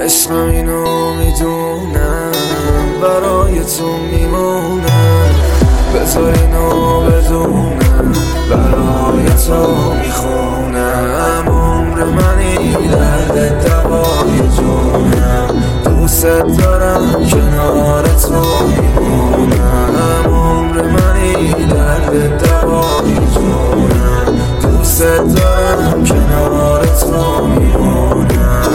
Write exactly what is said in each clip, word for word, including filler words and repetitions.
عشقم اینو میدونم برای تو میمونم، بذار اینو بدونم برای تو میخونم. عمر منی درد دوای جونم، دوست دارم کنار تو میمونم. عمر منی درد دوای جونم، دوست دارم کنار تو میمونم.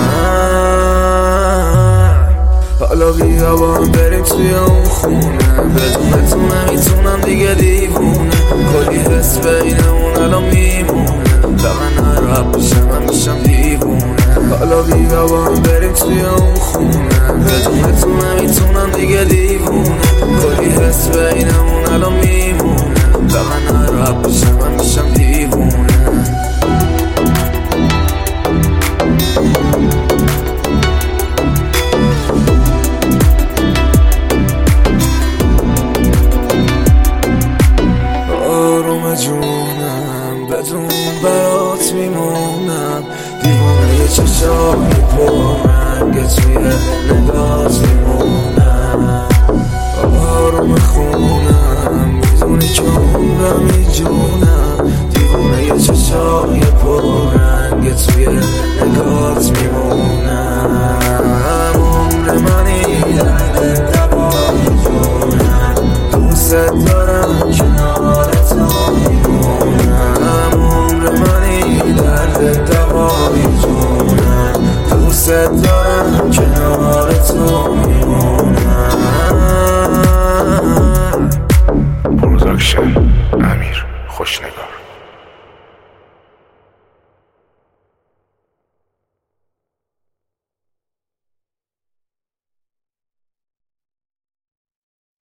حالا بیا با هم بریم توی اون خونه، بدون تو نمیتونم دیگه دیوونه. کلی حس بینمون الان میمونه، فقط نراب بشه من میشم دیوونه. حالا بیا با هم بریم توی اون خونه، بدون تو نمیتونم دیگه دیوونه. کلی حس بینمون الان میمونه، فقط نراب بشه من میشم دیوونه. جونم بدون برات میمونم، دیوانه چشای پررنگ توی نگات میمونم. آروم خونم میدونی که عمرم میجونم، دیوانه چشای پررنگ توی نگات میمونم. عمر منی درد دوای جونم، دوست دارم کنار تو میمونم. عمر منی درد دوای جونم، دوست دارم کنار تو میمونم. پروداکشن امیر خوشنگار.